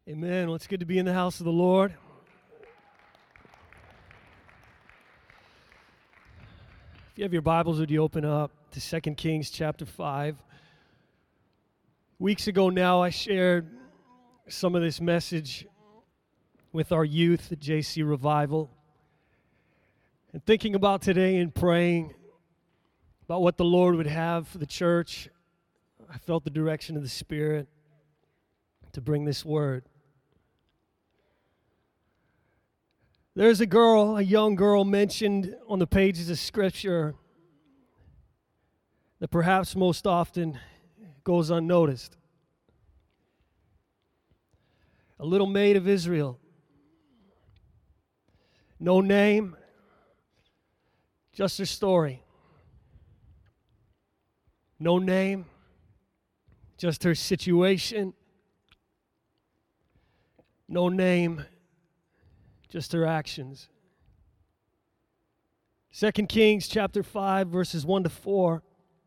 Amen. Well, it's good to be in the house of the Lord. If you have your Bibles, would you open up to 2 Kings chapter 5? Weeks ago now, I shared some of this message with our youth at JC Revival. And thinking about today and praying about what the Lord would have for the church, I felt the direction of the Spirit to bring this word. There's a young girl mentioned on the pages of Scripture that perhaps most often goes unnoticed. A little maid of Israel. No name, just her story. No name, just her situation. No name, just her actions. 2 Kings chapter 5, verses 1 to 4.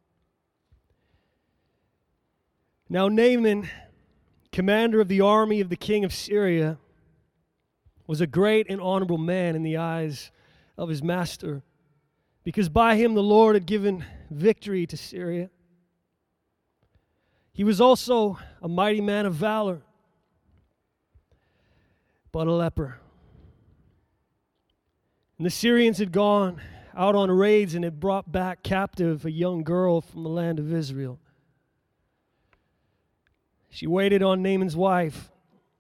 Now Naaman, commander of the army of the king of Syria, was a great and honorable man in the eyes of his master, because by him the Lord had given victory to Syria. He was also a mighty man of valor, but a leper. And the Syrians had gone out on raids and had brought back captive a young girl from the land of Israel. She waited on Naaman's wife.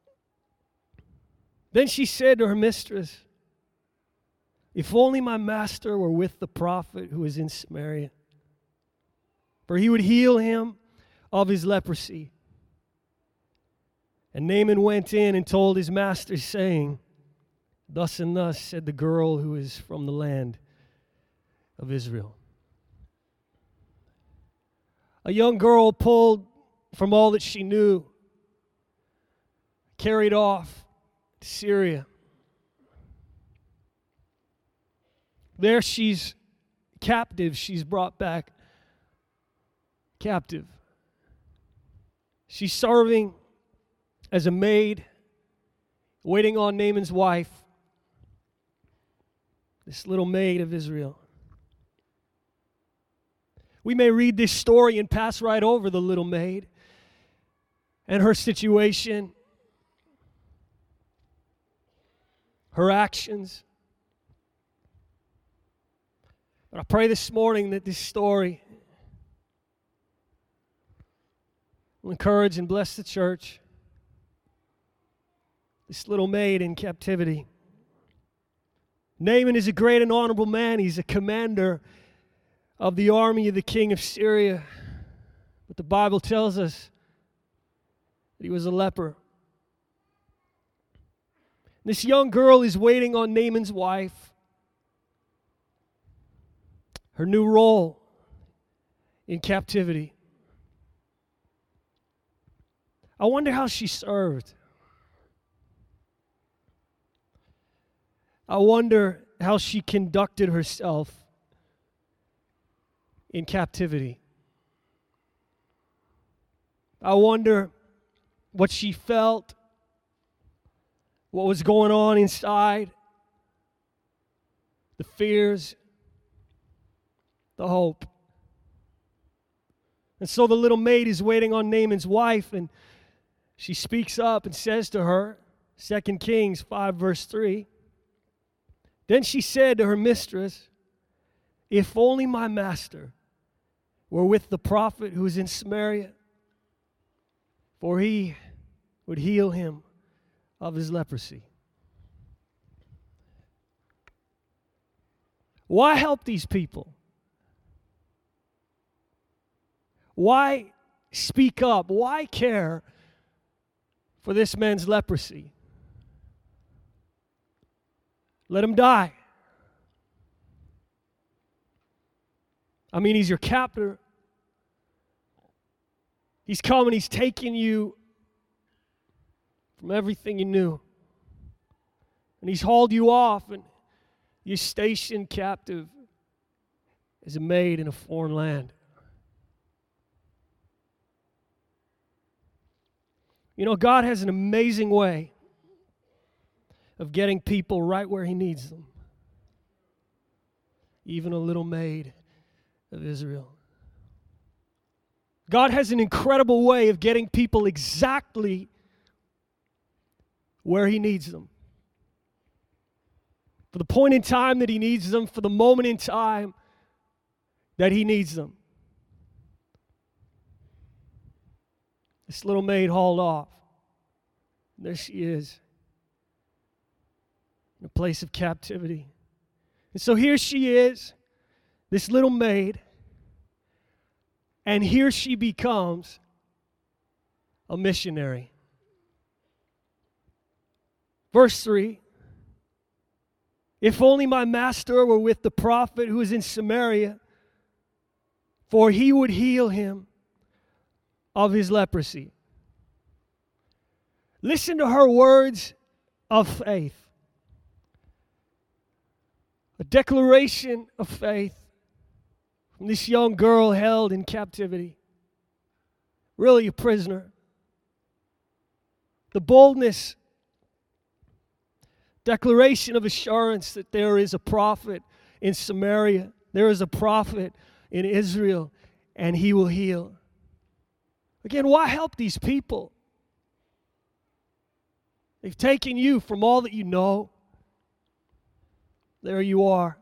Then she said to her mistress, "If only my master were with the prophet who is in Samaria, for he would heal him of his leprosy." And Naaman went in and told his master, saying, "Thus and thus said the girl who is from the land of Israel." A young girl pulled from all that she knew, carried off to Syria. There she's captive. She's brought back captive. She's serving as a maid, waiting on Naaman's wife, this little maid of Israel. We may read this story and pass right over the little maid and her situation, her actions. But I pray this morning that this story will encourage and bless the church. This little maid in captivity. Naaman is a great and honorable man. He's a commander of the army of the king of Syria. But the Bible tells us that he was a leper. This young girl is waiting on Naaman's wife. Her new role in captivity. I wonder how she served. I wonder how she conducted herself in captivity. I wonder what she felt, what was going on inside, the fears, the hope. And so the little maid is waiting on Naaman's wife, and she speaks up and says to her, 2 Kings 5 verse 3, "Then she said to her mistress, 'If only my master were with the prophet who is in Samaria, for he would heal him of his leprosy.'" Why help these people? Why speak up? Why care for this man's leprosy? Let him die. I mean, he's your captor. He's come and he's taken you from everything you knew. And he's hauled you off and you're stationed captive as a maid in a foreign land. You know, God has an amazing way of getting people right where He needs them. Even a little maid of Israel. God has an incredible way of getting people exactly where He needs them. For the point in time that He needs them, for the moment in time that He needs them. This little maid hauled off. There she is, in a place of captivity. And so here she is, this little maid, and here she becomes a missionary. Verse 3, if only my master were with the prophet who is in Samaria, for he would heal him of his leprosy. Listen to her words of faith. A declaration of faith from this young girl held in captivity. Really a prisoner. The boldness, declaration of assurance that there is a prophet in Samaria. There is a prophet in Israel, and he will heal. Again, why help these people? They've taken you from all that you know. There you are,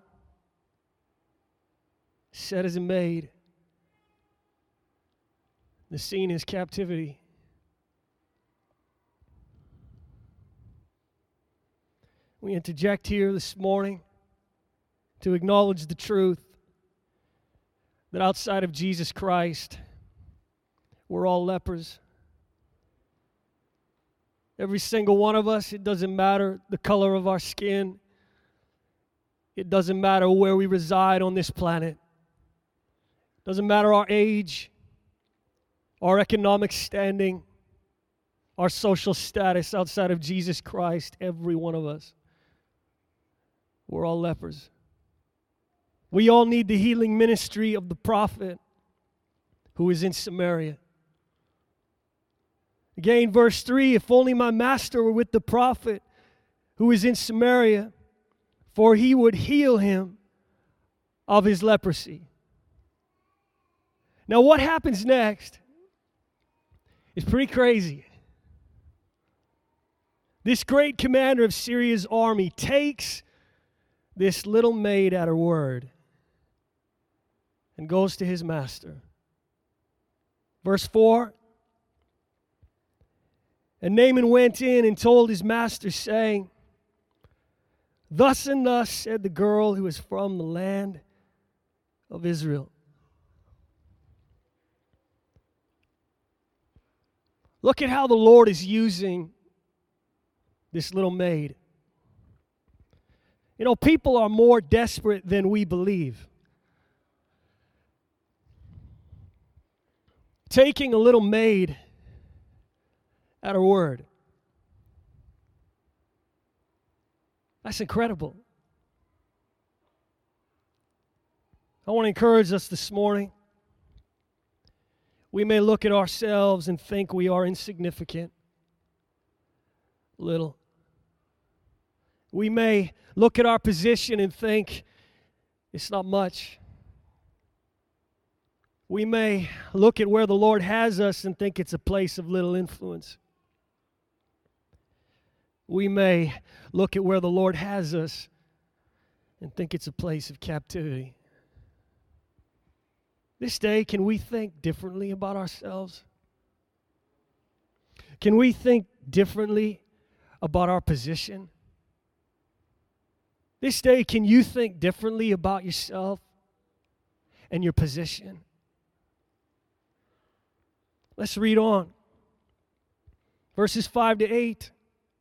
set as a maid. The scene is captivity. We interject here this morning to acknowledge the truth that outside of Jesus Christ, we're all lepers. Every single one of us, it doesn't matter the color of our skin. It doesn't matter where we reside on this planet. It doesn't matter our age, our economic standing, our social status outside of Jesus Christ. Every one of us, we're all lepers. We all need the healing ministry of the prophet who is in Samaria. Again, verse 3, if only my master were with the prophet who is in Samaria, for he would heal him of his leprosy. Now, what happens next is pretty crazy. This great commander of Syria's army takes this little maid at her word and goes to his master. Verse 4, and Naaman went in and told his master, saying, thus and thus said the girl who is from the land of Israel. Look at how the Lord is using this little maid. You know, people are more desperate than we believe. Taking a little maid at her word. That's incredible. I want to encourage us this morning. We may look at ourselves and think we are insignificant, little. We may look at our position and think it's not much. We may look at where the Lord has us and think it's a place of little influence. We may look at where the Lord has us and think it's a place of captivity. This day, can we think differently about ourselves? Can we think differently about our position? This day, can you think differently about yourself and your position? Let's read on. Verses 5 to 8.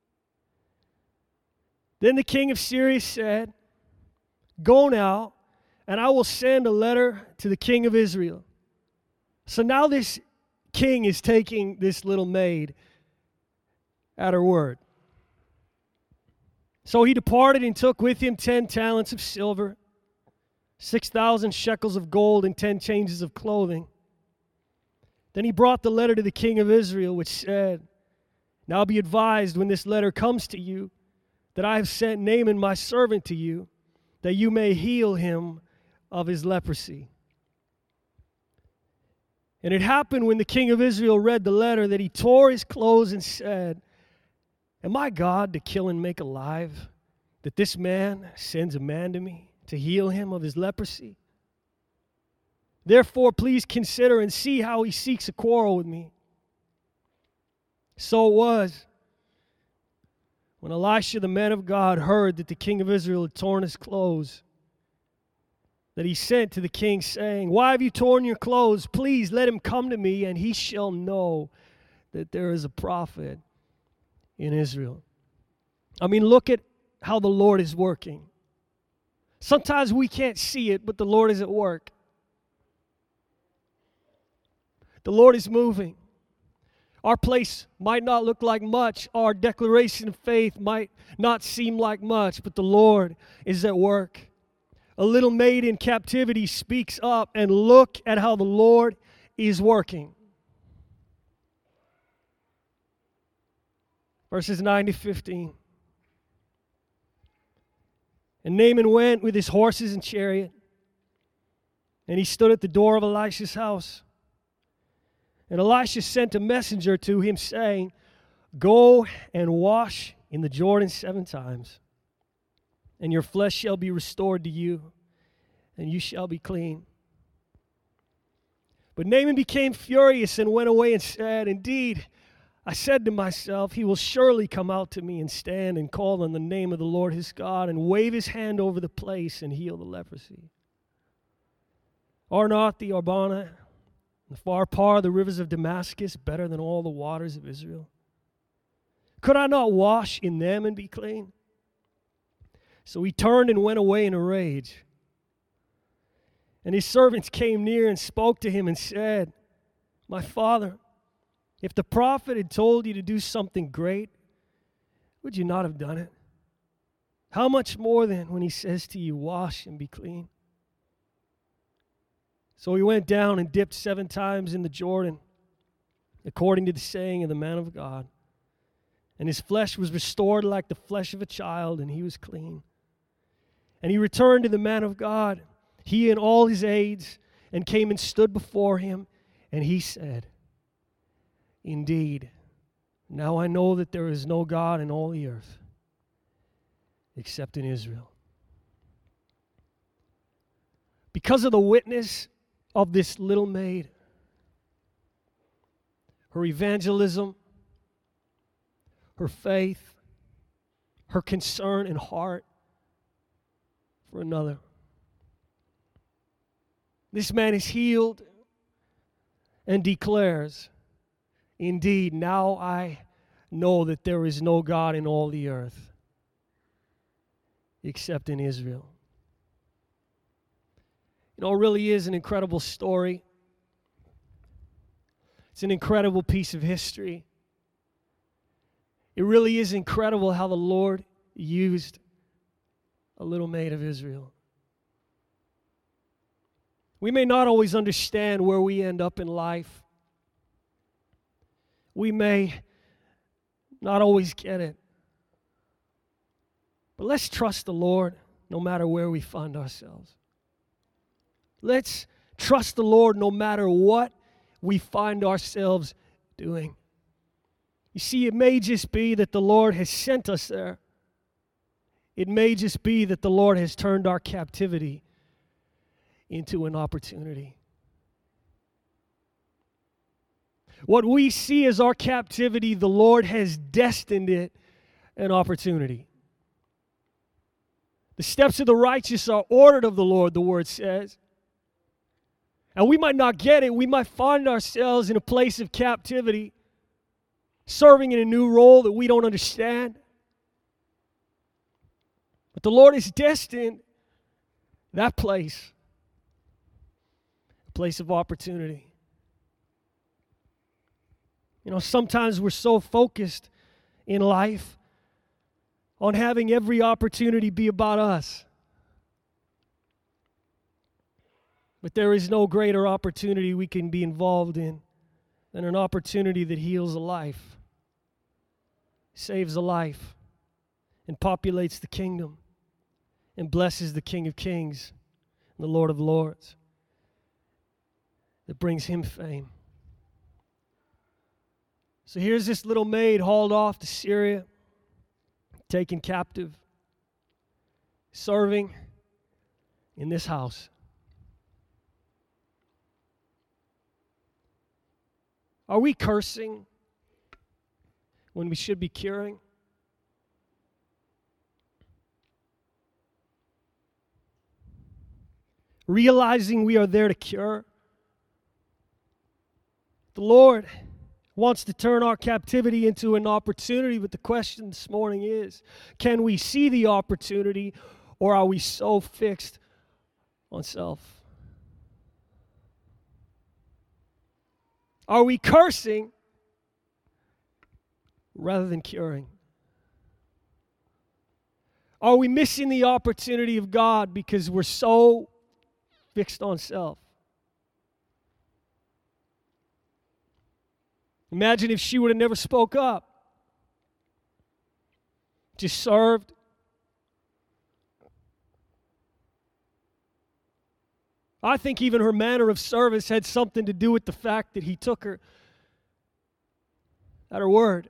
Then the king of Syria said, go now, and I will send a letter to the king of Israel. So now this king is taking this little maid at her word. So he departed and took with him 10 talents of silver, 6,000 shekels of gold, and 10 changes of clothing. Then he brought the letter to the king of Israel, which said, Now be advised when this letter comes to you that I have sent Naaman my servant to you, that you may heal him of his leprosy." And it happened when the king of Israel read the letter that he tore his clothes and said, "Am I God to kill and make alive, that this man sends a man to me to heal him of his leprosy? Therefore, please consider and see how he seeks a quarrel with me." So it was, when Elisha, the man of God, heard that the king of Israel had torn his clothes, that he sent to the king, saying, "Why have you torn your clothes? Please let him come to me, and he shall know that there is a prophet in Israel." I mean, look at how the Lord is working. Sometimes we can't see it, but the Lord is at work. The Lord is moving. Our place might not look like much. Our declaration of faith might not seem like much, but the Lord is at work. A little maid in captivity speaks up, and look at how the Lord is working. Verses 9 to 15. And Naaman went with his horses and chariot, and he stood at the door of Elisha's house. And Elisha sent a messenger to him, saying, "Go and wash in the Jordan 7 times, and your flesh shall be restored to you, and you shall be clean." But Naaman became furious and went away and said, "Indeed, I said to myself, he will surely come out to me and stand and call on the name of the Lord his God and wave his hand over the place and heal the leprosy. Are not the Abana, the Pharpar, the rivers of Damascus, better than all the waters of Israel? Could I not wash in them and be clean?" So he turned and went away in a rage. And his servants came near and spoke to him and said, "My father, if the prophet had told you to do something great, would you not have done it? How much more then when he says to you, 'Wash and be clean'?" So he went down and dipped 7 times in the Jordan, according to the saying of the man of God. And his flesh was restored like the flesh of a child, and he was clean. And he returned to the man of God, he and all his aides, and came and stood before him. And he said, "Indeed, now I know that there is no God in all the earth except in Israel." Because of the witness of this little maid, her evangelism, her faith, her concern and heart for another, this man is healed and declares, "Indeed, now I know that there is no God in all the earth except in Israel." You know, it really is an incredible story. It's an incredible piece of history. It really is incredible how the Lord used a little maid of Israel. We may not always understand where we end up in life. We may not always get it. But let's trust the Lord no matter where we find ourselves. Let's trust the Lord no matter what we find ourselves doing. You see, it may just be that the Lord has sent us there. It may just be that the Lord has turned our captivity into an opportunity. What we see as our captivity, the Lord has destined it an opportunity. The steps of the righteous are ordered of the Lord, the word says. And we might not get it. We might find ourselves in a place of captivity, serving in a new role that we don't understand. But the Lord has destined that place, a place of opportunity. You know, sometimes we're so focused in life on having every opportunity be about us. But there is no greater opportunity we can be involved in than an opportunity that heals a life. saves a life and populates the kingdom and blesses the King of Kings and the Lord of Lords, that brings him fame. So here's this little maid hauled off to Syria, taken captive, serving in this house. Are we cursing when we should be curing? Realizing we are there to cure? The Lord wants to turn our captivity into an opportunity, but the question this morning is, can we see the opportunity, or are we so fixed on self? Are we cursing rather than curing? Are we missing the opportunity of God because we're so fixed on self? Imagine if she would have never spoke up, just served. I think even her manner of service had something to do with the fact that he took her at her word.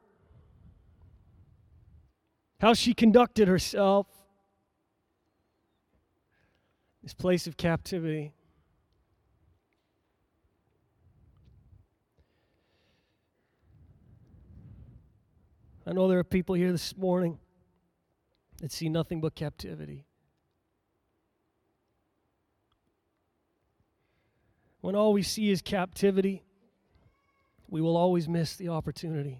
How she conducted herself, this place of captivity. I know there are people here this morning that see nothing but captivity. When all we see is captivity, we will always miss the opportunity.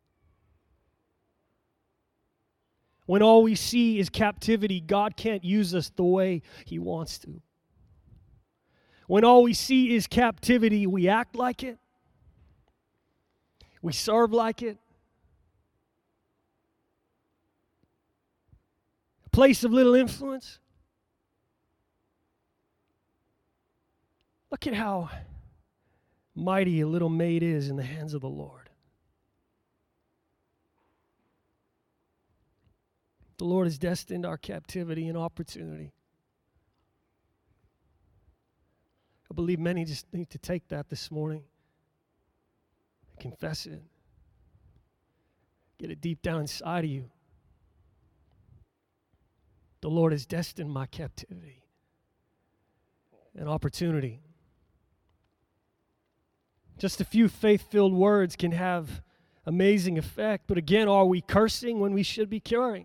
When all we see is captivity, God can't use us the way He wants to. When all we see is captivity, we act like it. We serve like it. A place of little influence. Look at how mighty a little maid is in the hands of the Lord. The Lord has destined our captivity and opportunity. I believe many just need to take that this morning, confess it, get it deep down inside of you. The Lord has destined my captivity and opportunity. Just a few faith-filled words can have amazing effect, but again, are we cursing when we should be curing?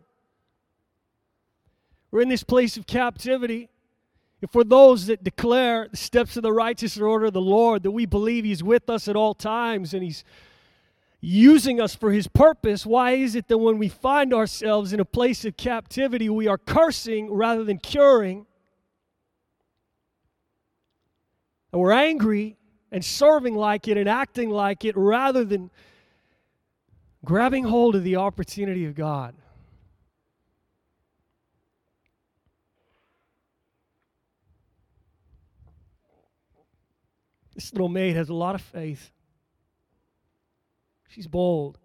We're in this place of captivity. If we're those that declare the steps of the righteous are order of the Lord, that we believe He's with us at all times and He's using us for His purpose, why is it that when we find ourselves in a place of captivity, we are cursing rather than curing? And we're angry and serving like it and acting like it rather than grabbing hold of the opportunity of God. This little maid has a lot of faith. She's bold.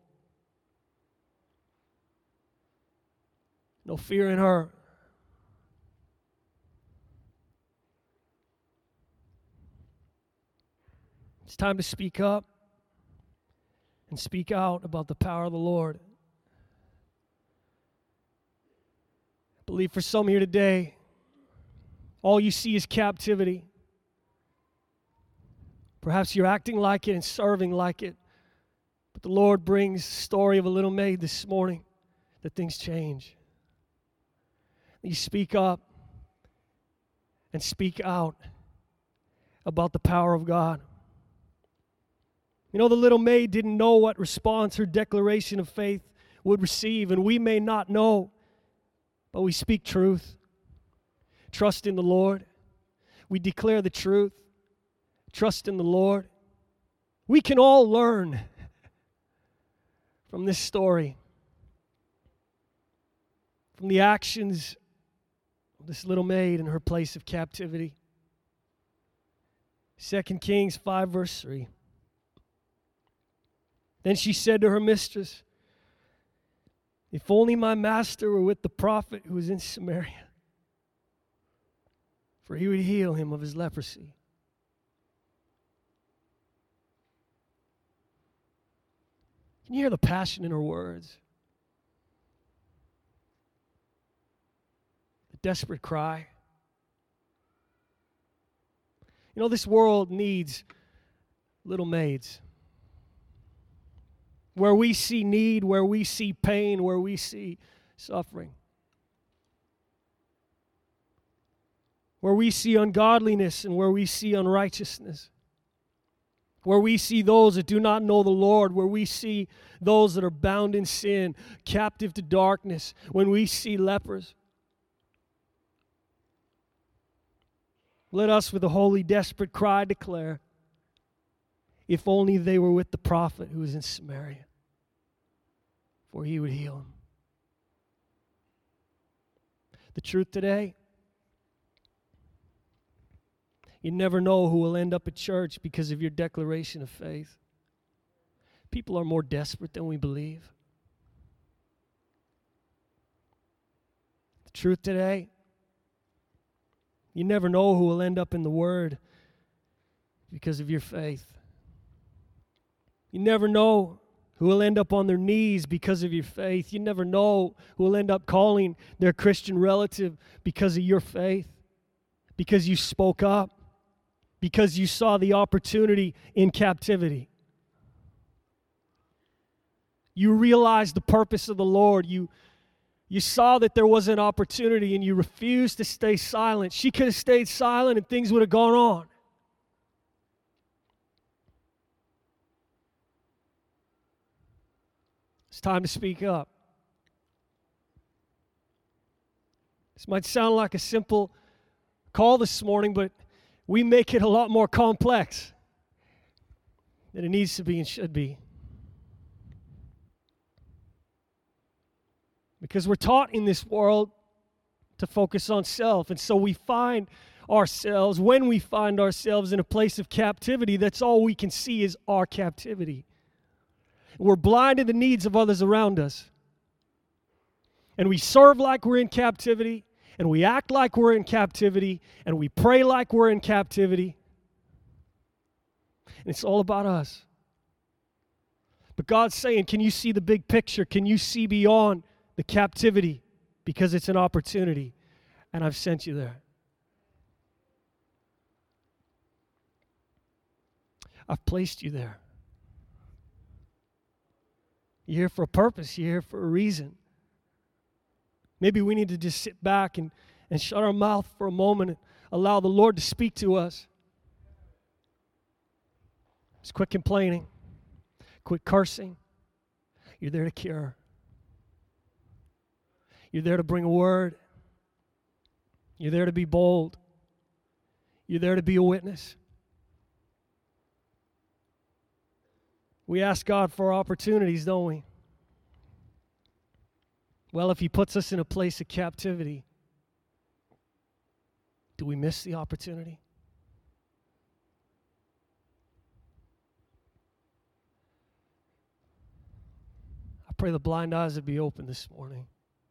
No fear in her. It's time to speak up and speak out about the power of the Lord. I believe for some here today, all you see is captivity. Perhaps you're acting like it and serving like it. But the Lord brings the story of a little maid this morning that things change. You speak up and speak out about the power of God. You know, the little maid didn't know what response her declaration of faith would receive, and we may not know, but we speak truth. Trust in the Lord. We declare the truth. Trust in the Lord. We can all learn from this story, from the actions of this little maid in her place of captivity. 2 Kings 5, verse 3. Then she said to her mistress, If only my master were with the prophet who was in Samaria, for he would heal him of his leprosy. Can you hear the passion in her words? The desperate cry. You know, this world needs little maids. Where we see need, where we see pain, where we see suffering. Where we see ungodliness and where we see unrighteousness. Where we see those that do not know the Lord, where we see those that are bound in sin, captive to darkness, when we see lepers. Let us with a holy, desperate cry declare, if only they were with the prophet who was in Samaria, for he would heal him. The truth today, you never know who will end up at church because of your declaration of faith. People are more desperate than we believe. The truth today, you never know who will end up in the Word because of your faith. You never know who will end up on their knees because of your faith. You never know who will end up calling their Christian relative because of your faith, because you spoke up, because you saw the opportunity in captivity. You realized the purpose of the Lord. You saw that there was an opportunity and you refused to stay silent. She could have stayed silent and things would have gone on. It's time to speak up. This might sound like a simple call this morning, but we make it a lot more complex than it needs to be and should be. Because we're taught in this world to focus on self. And so we find ourselves, when we find ourselves in a place of captivity, that's all we can see is our captivity. We're blind to the needs of others around us. And we serve like we're in captivity, and we act like we're in captivity, and we pray like we're in captivity. And it's all about us. But God's saying, can you see the big picture? Can you see beyond the captivity? Because it's an opportunity, and I've sent you there. I've placed you there. You're here for a purpose. You're here for a reason. Maybe we need to just sit back and shut our mouth for a moment and allow the Lord to speak to us. Just quit complaining. Quit cursing. You're there to cure. You're there to bring a word. You're there to be bold. You're there to be a witness. We ask God for opportunities, don't we? Well, if He puts us in a place of captivity, do we miss the opportunity? I pray the blind eyes would be open this morning.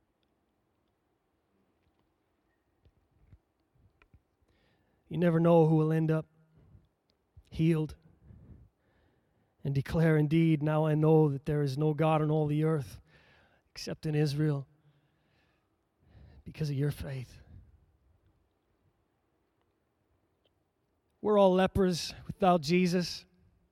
You never know who will end up healed and declare, indeed, now I know that there is no God on all the earth except in Israel because of your faith. We're all lepers without Jesus.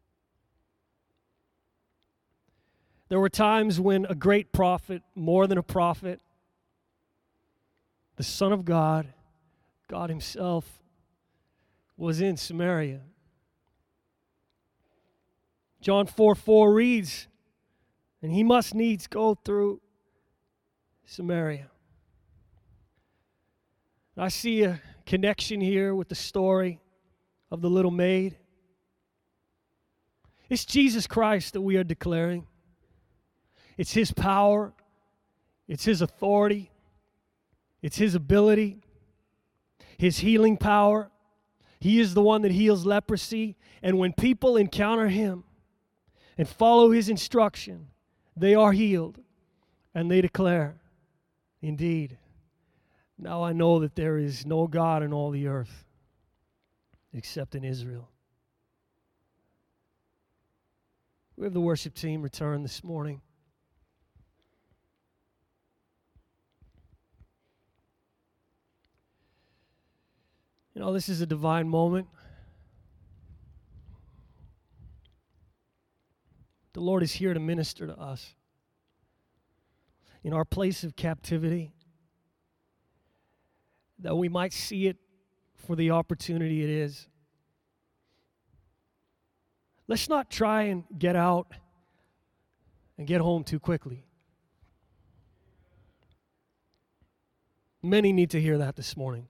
There were times when a great prophet, more than a prophet, the Son of God, God Himself, was in Samaria. John 4:4 reads, and He must needs go through Samaria. I see a connection here with the story of the little maid. It's Jesus Christ that we are declaring. It's His power. It's His authority. It's His ability. His healing power. He is the one that heals leprosy. And when people encounter Him and follow His instruction, they are healed. And they declare, indeed, now I know that there is no God in all the earth except in Israel. We have the worship team return this morning. You know, this is a divine moment. The Lord is here to minister to us. In our place of captivity, that we might see it for the opportunity it is. Let's not try and get out and get home too quickly. Many need to hear that this morning.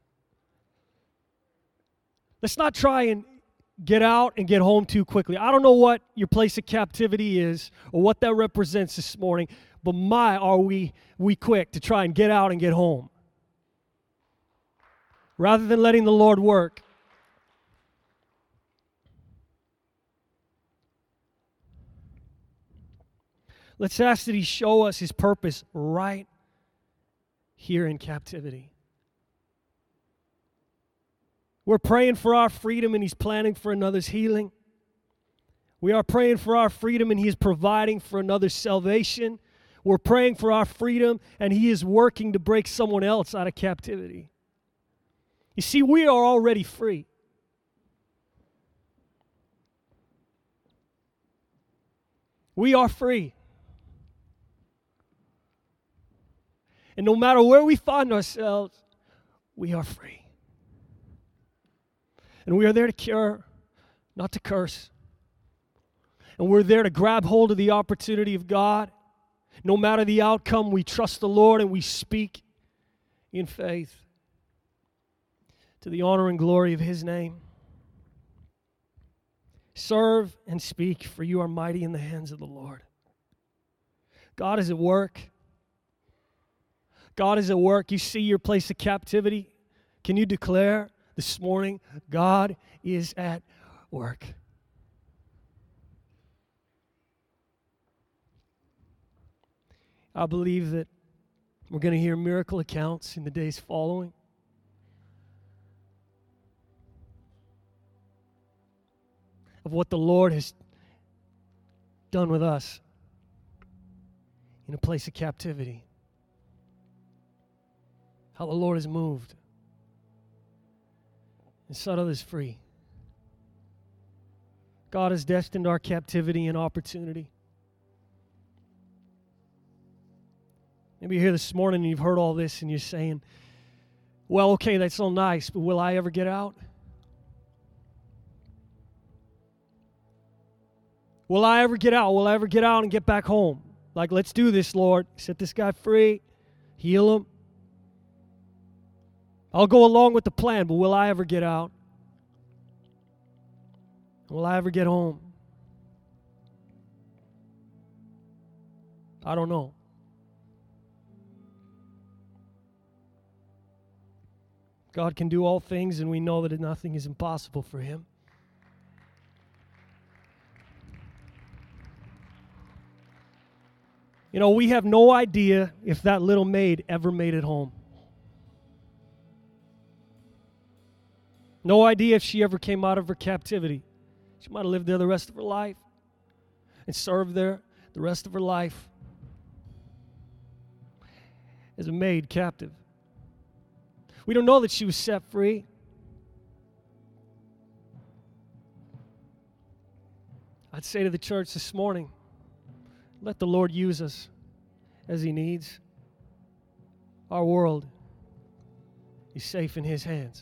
Let's not try and get out and get home too quickly. I don't know what your place of captivity is or what that represents this morning, but are we quick to try and get out and get home rather than letting the Lord work. Let's ask that He show us His purpose right here in captivity. We're praying for our freedom, and He's planning for another's healing. We are praying for our freedom, and He is providing for another's salvation. We're praying for our freedom, and He is working to break someone else out of captivity. You see, we are already free. We are free. And no matter where we find ourselves, we are free. And we are there to cure, not to curse. And we're there to grab hold of the opportunity of God. No matter the outcome, we trust the Lord and we speak in faith to the honor and glory of His name. Serve and speak, for you are mighty in the hands of the Lord. God is at work. God is at work. You see your place of captivity. Can you declare this morning, God is at work? I believe that we're going to hear miracle accounts in the days following. Of what the Lord has done with us in a place of captivity. How the Lord has moved and set others free. God has destined our captivity and opportunity. Maybe you're here this morning and you've heard all this and you're saying, well, okay, that's all nice, but will I ever get out? Will I ever get out? Will I ever get out and get back home? Like, let's do this, Lord. Set this guy free. Heal him. I'll go along with the plan, but will I ever get out? Will I ever get home? I don't know. God can do all things, and we know that nothing is impossible for Him. You know, we have no idea if that little maid ever made it home. No idea if she ever came out of her captivity. She might have lived there the rest of her life and served there the rest of her life as a maid captive. We don't know that she was set free. I'd say to the church this morning, let the Lord use us as He needs. Our world is safe in His hands.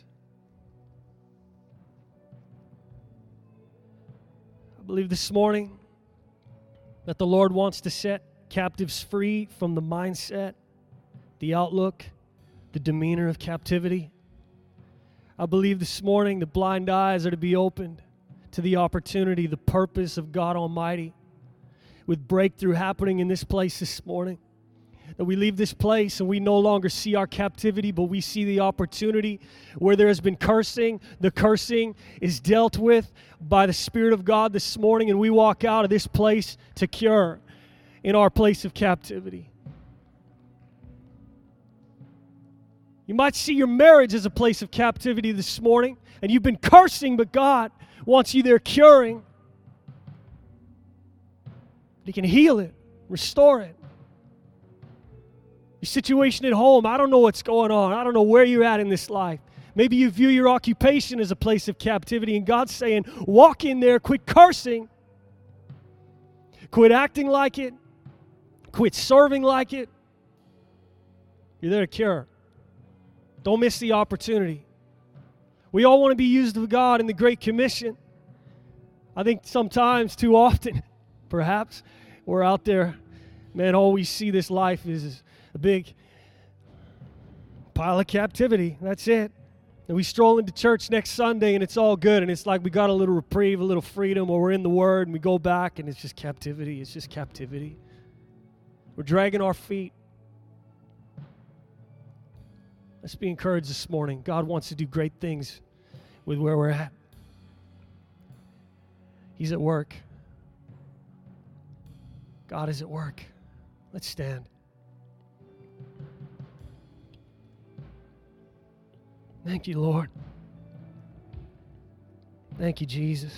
I believe this morning that the Lord wants to set captives free from the mindset, the outlook, the demeanor of captivity. I believe this morning the blind eyes are to be opened to the opportunity, the purpose of God Almighty, with breakthrough happening in this place this morning. That we leave this place and we no longer see our captivity, but we see the opportunity where there has been cursing. The cursing is dealt with by the Spirit of God this morning, and we walk out of this place to cure in our place of captivity. You might see your marriage as a place of captivity this morning, and you've been cursing, but God wants you there curing. He can heal it, restore it. Your situation at home, I don't know what's going on. I don't know where you're at in this life. Maybe you view your occupation as a place of captivity, and God's saying, walk in there, quit cursing, quit acting like it, quit serving like it. You're there to cure. Don't miss the opportunity. We all want to be used of God in the Great Commission. I think sometimes, too often, perhaps, we're out there, man, all we see this life is a big pile of captivity. That's it. And we stroll into church next Sunday and it's all good, and it's like we got a little reprieve, a little freedom, or we're in the Word and we go back and it's just captivity. It's just captivity. We're dragging our feet. Let's be encouraged this morning. God wants to do great things with where we're at. He's at work. God is at work. Let's stand. Thank you, Lord. Thank you, Jesus.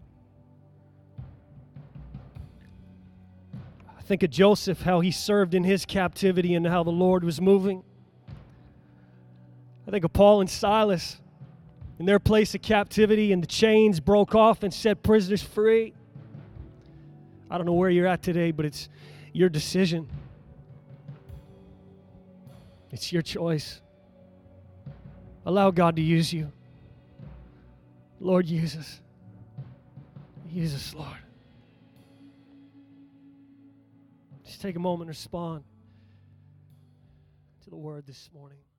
I think of Joseph, how he served in his captivity and how the Lord was moving. I think of Paul and Silas in their place of captivity, and the chains broke off and set prisoners free. I don't know where you're at today, but it's your decision. It's your choice. Allow God to use you. Lord, use us. Use us, Lord. Just take a moment and respond to the word this morning.